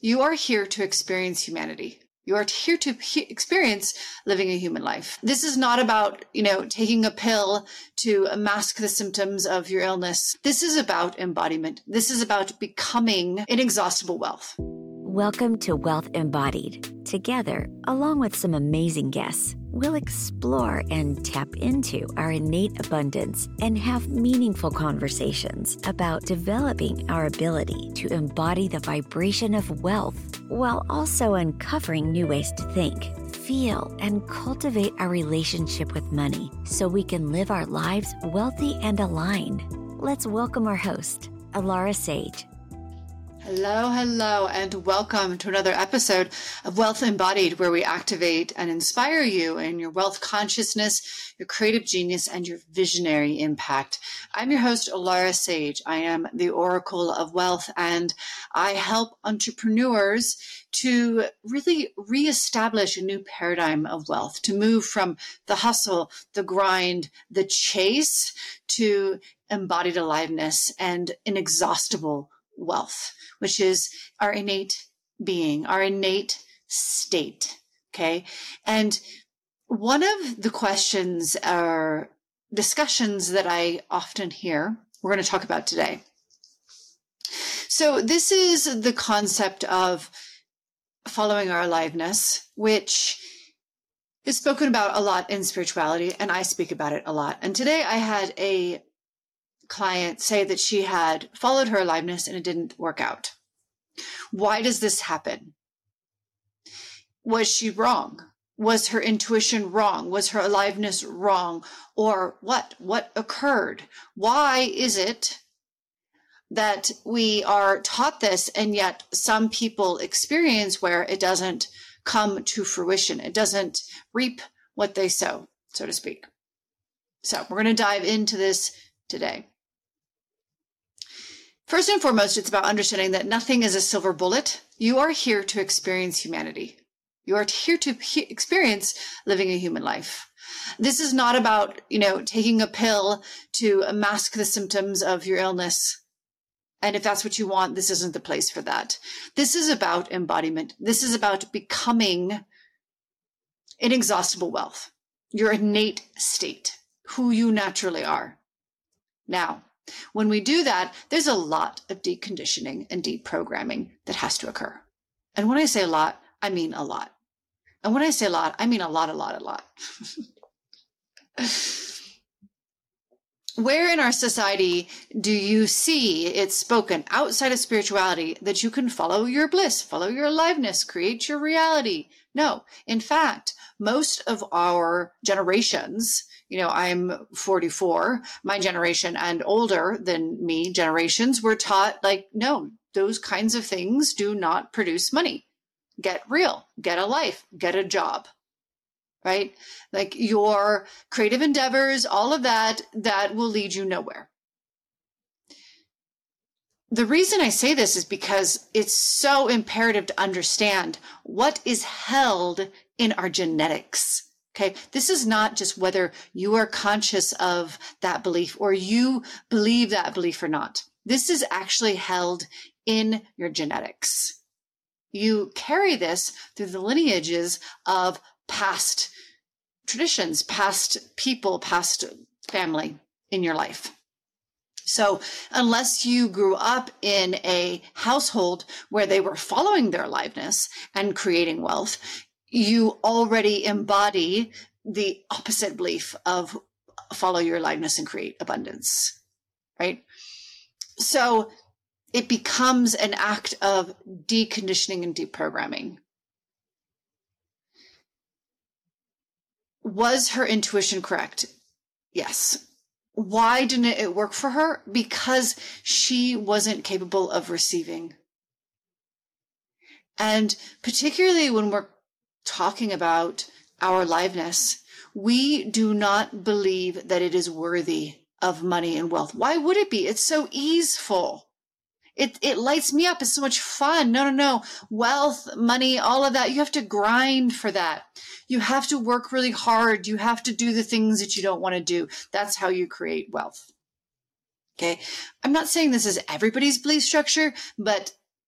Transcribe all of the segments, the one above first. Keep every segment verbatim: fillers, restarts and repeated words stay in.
You are here to experience humanity. You are here to he- experience living a human life. This is not about, you know, taking a pill to mask the symptoms of your illness. This is about embodiment. This is about becoming inexhaustible wealth. Welcome to Wealth Embodied. Together, along with some amazing guests, we'll explore and tap into our innate abundance and have meaningful conversations about developing our ability to embody the vibration of wealth while also uncovering new ways to think, feel, and cultivate our relationship with money so we can live our lives wealthy and aligned. Let's welcome our host, Alara Sage. Hello, hello, and welcome to another episode of Wealth Embodied, where we activate and inspire you in your wealth consciousness, your creative genius, and your visionary impact. I'm your host, Alara Sage. I am the Oracle of Wealth, and I help entrepreneurs to really reestablish a new paradigm of wealth, to move from the hustle, the grind, the chase to embodied aliveness and inexhaustible wealth, which is our innate being, our innate state. Okay. And one of the questions or discussions that I often hear, we're going to talk about today. So this is the concept of following our aliveness, which is spoken about a lot in spirituality, and I speak about it a lot. And today I had a client say that she had followed her aliveness and it didn't work out. Why does this happen? Was she wrong? Was her intuition wrong? Was her aliveness wrong? Or what? What occurred? Why is it that we are taught this and yet some people experience where it doesn't come to fruition? It doesn't reap what they sow, so to speak. So we're going to dive into this today. First and foremost, it's about understanding that nothing is a silver bullet. You are here to experience humanity. You are here to he- experience living a human life. This is not about, you know, taking a pill to mask the symptoms of your illness. And if that's what you want, this isn't the place for that. This is about embodiment. This is about becoming inexhaustible wealth, your innate state, who you naturally are. Now, when we do that, there's a lot of deconditioning and deprogramming that has to occur. And when I say a lot, I mean a lot. And when I say a lot, I mean a lot, a lot, a lot. Where in our society do you see it spoken outside of spirituality that you can follow your bliss, follow your aliveness, create your reality? No. In fact, most of our generations, you know, I'm forty-four, my generation and older than me generations were taught like, no, those kinds of things do not produce money. Get real, get a life, get a job, right? Like your creative endeavors, all of that, that will lead you nowhere. The reason I say this is because it's so imperative to understand what is held in our genetics. Okay, this is not just whether you are conscious of that belief or you believe that belief or not. This is actually held in your genetics. You carry this through the lineages of past traditions, past people, past family in your life. So unless you grew up in a household where they were following their aliveness and creating wealth, you already embody the opposite belief of follow your aliveness and create abundance, right? So it becomes an act of deconditioning and deprogramming. Was her intuition correct? Yes. Why didn't it work for her? Because she wasn't capable of receiving. And particularly when we're talking about our aliveness, we do not believe that it is worthy of money and wealth. Why would it be? It's so easeful. It it lights me up. It's so much fun. No, no, no. Wealth, money, all of that. You have to grind for that. You have to work really hard. You have to do the things that you don't want to do. That's how you create wealth. Okay. I'm not saying this is everybody's belief structure, but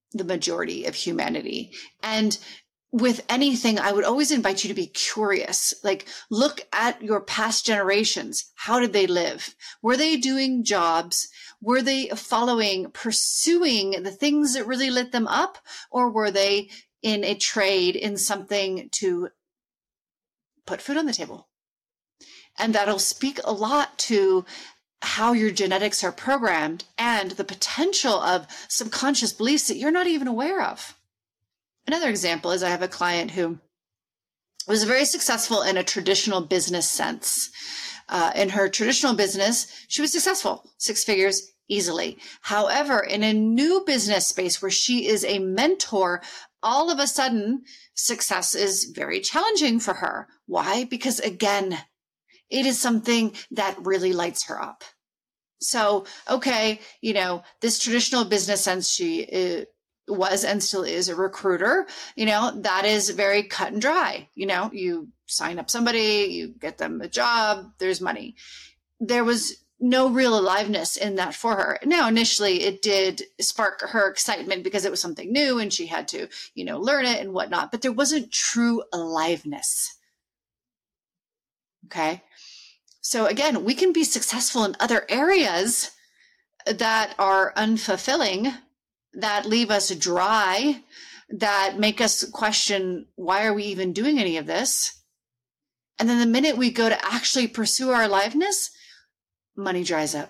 the majority of humanity. And with anything, I would always invite you to be curious. Like, look at your past generations. How did they live? Were they doing jobs? Were they following, pursuing the things that really lit them up? Or were they in a trade, in something to put food on the table? And that'll speak a lot to how your genetics are programmed and the potential of subconscious beliefs that you're not even aware of. Another example is I have a client who was very successful in a traditional business sense. Uh, in her traditional business, she was successful, six figures easily. However, in a new business space where she is a mentor, all of a sudden, success is very challenging for her. Why? Because again, it is something that really lights her up. So, okay, you know, this traditional business sense, she is, was and still is a recruiter, you know, that is very cut and dry. You know, you sign up somebody, you get them a job, there's money. There was no real aliveness in that for her. Now, initially it did spark her excitement because it was something new and she had to, you know, learn it and whatnot, but there wasn't true aliveness. Okay. So again, we can be successful in other areas that are unfulfilling, that leave us dry, that make us question, why are we even doing any of this? And then the minute we go to actually pursue our aliveness, money dries up.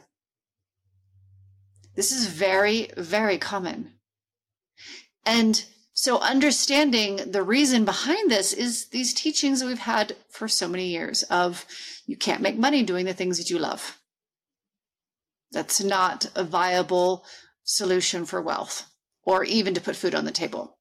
This is very, very common. And so understanding the reason behind this is these teachings that we've had for so many years of you can't make money doing the things that you love. That's not a viable solution for wealth or even to put food on the table.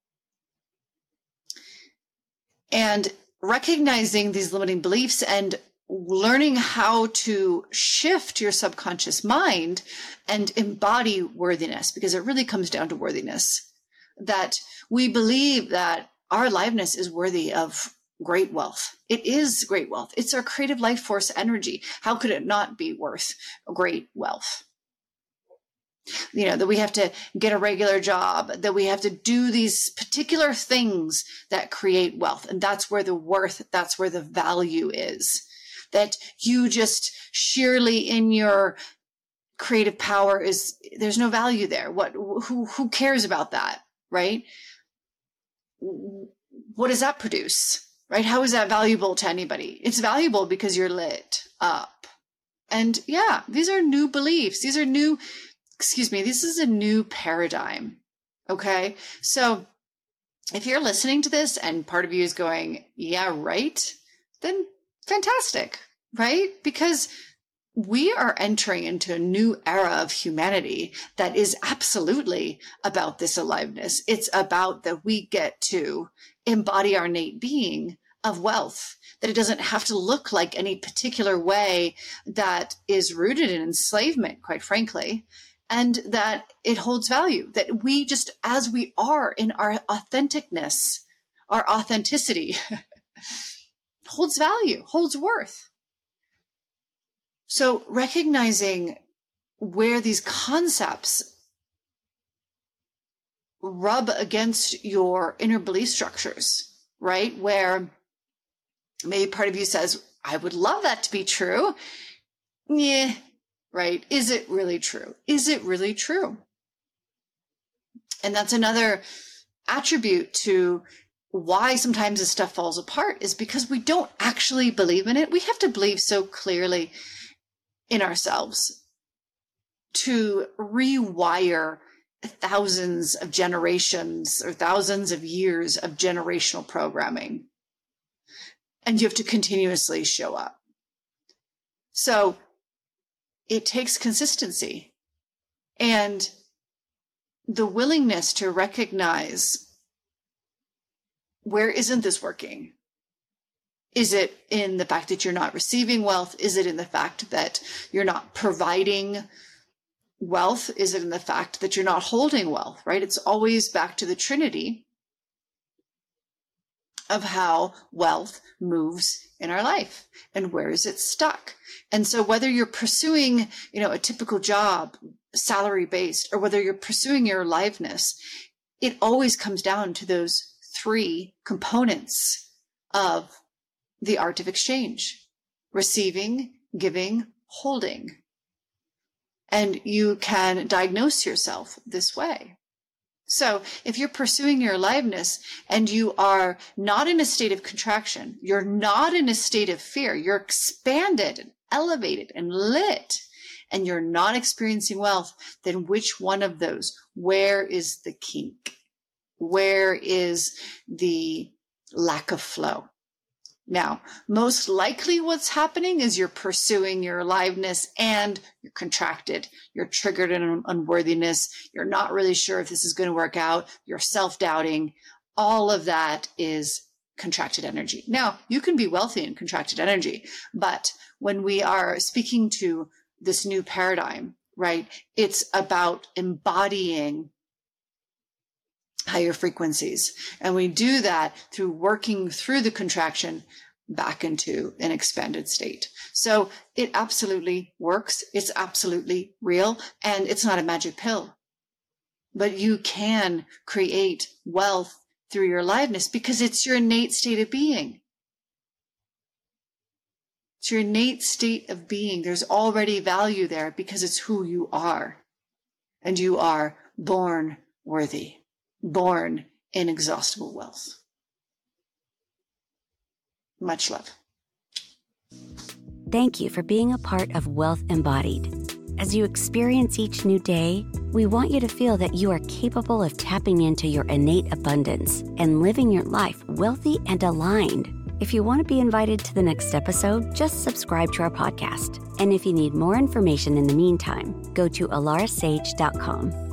And recognizing these limiting beliefs and learning how to shift your subconscious mind and embody worthiness, because it really comes down to worthiness, that we believe that our aliveness is worthy of great wealth. It is great wealth. It's our creative life force energy. How could it not be worth great wealth? You know, that we have to get a regular job, that we have to do these particular things that create wealth. And that's where the worth, that's where the value is. That you just sheerly in your creative power is, there's no value there. What, who, who cares about that, right? What does that produce, right? How is that valuable to anybody? It's valuable because you're lit up. And yeah, these are new beliefs. These are new Excuse me, this is a new paradigm. Okay. So if you're listening to this and part of you is going, yeah, right, then fantastic, right? Because we are entering into a new era of humanity that is absolutely about this aliveness. It's about that we get to embody our innate being of wealth, that it doesn't have to look like any particular way that is rooted in enslavement, quite frankly. And that it holds value, that we just, as we are in our authenticness, our authenticity holds value, holds worth. So recognizing where these concepts rub against your inner belief structures, right? Where maybe part of you says, I would love that to be true. Yeah. Right? Is it really true? Is it really true? And that's another attribute to why sometimes this stuff falls apart, is because we don't actually believe in it. We have to believe so clearly in ourselves to rewire thousands of generations or thousands of years of generational programming. And you have to continuously show up. So it takes consistency and the willingness to recognize, where isn't this working? Is it in the fact that you're not receiving wealth? Is it in the fact that you're not providing wealth? Is it in the fact that you're not holding wealth, right? It's always back to the Trinity of how wealth moves in our life and where is it stuck. And so whether you're pursuing, you know, a typical job, salary based, or whether you're pursuing your aliveness, it always comes down to those three components of the art of exchange: receiving, giving, holding. And you can diagnose yourself this way. So if you're pursuing your aliveness and you are not in a state of contraction, you're not in a state of fear, you're expanded and elevated and lit, and you're not experiencing wealth, then which one of those? Where is the kink? Where is the lack of flow? Now, most likely what's happening is you're pursuing your aliveness and you're contracted. You're triggered in unworthiness. You're not really sure if this is going to work out. You're self-doubting. All of that is contracted energy. Now, you can be wealthy in contracted energy, but when we are speaking to this new paradigm, right, it's about embodying higher frequencies. And we do that through working through the contraction back into an expanded state. So it absolutely works. It's absolutely real. And it's not a magic pill. But you can create wealth through your aliveness because it's your innate state of being. It's your innate state of being. There's already value there because it's who you are. And you are born worthy. Born in inexhaustible wealth. Much love. Thank you for being a part of Wealth Embodied. As you experience each new day, we want you to feel that you are capable of tapping into your innate abundance and living your life wealthy and aligned. If you want to be invited to the next episode, just subscribe to our podcast. And if you need more information in the meantime, go to alara sage dot com.